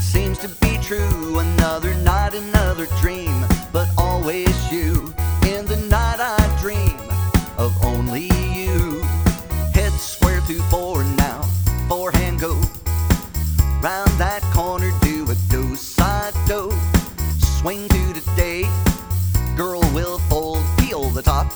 seems to be true. Another night, another dream, but always you. In the night I dream of only you. Head square through four now, forehand go. Round that corner, do a do-side-do. Swing to the day, girl will fold, peel the top.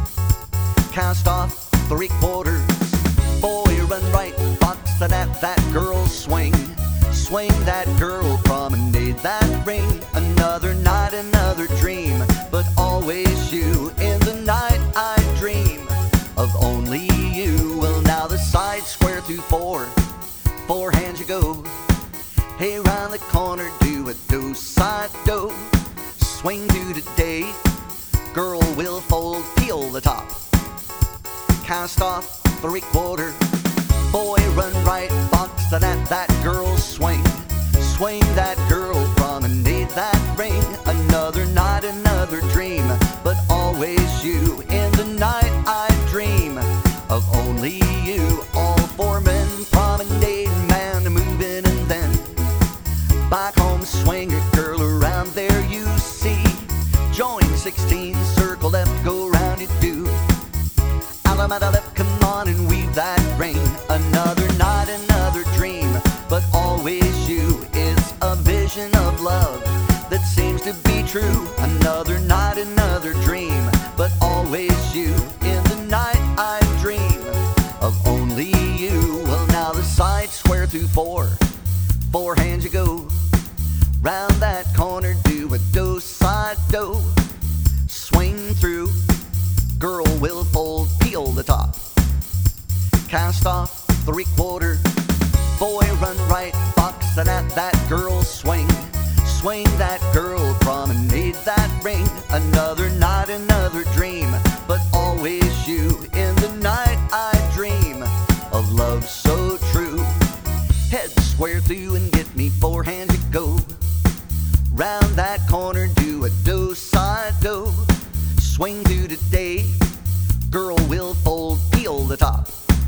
Cast off three-quarters, boy run right, box that girl swing. Swing that girl, promenade that ring. Another night, another dream, but always you. In the night I dream of only you. Well, now the side square through four, forehand you go. Hey, round the corner, do a do-side-do. Swing to the day, girl will fold, peel the top. Cast off three-quarter, boy run right, box that girl swing. Swing that girl, promenade that ring. Another night, another dream, but always you. In the night I dream of only you. All four men promenade, man moving, and then back home swing your girl around there you see. Join 16, circle left, go round you do. Alameda left, come on and weave that ring. Another night, another dream, but always you. It's a vision of love that seems to be true. Another night, another dream, but always you. In the night I dream of only you. Well, now the side square through four, forehand you go. Round that corner, do a do-side-do. Swing through, girl will fold, peel the top. Cast off three-quarter, boy run right, box that girl swing. Swing that girl, promenade that ring. Another night, another dream, but always you. In the night I dream of love so true. Head square through and get me, forehand to go. Round that corner, do a do-side-do. Swing through the day, girl will fold, peel the top.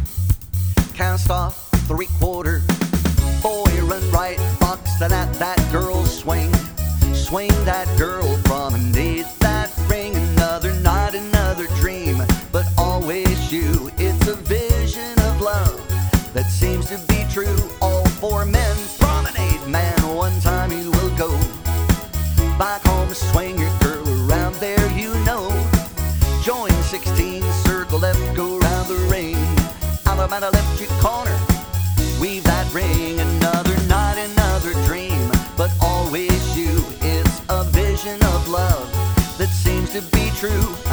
Cast off three-quarter, boy run right, box that girl swing. Swing that girl, promenade that ring. Another night, another dream, but always you. It's a vision of love that seems to be true. All four men promenade, man, one time you will go. Back home, swing your girl around there, you know. Join 16, circle left, go round the ring. Alameda left your corner, weave that ring. Another night, another dream, but always you. It's a vision of love that seems to be true.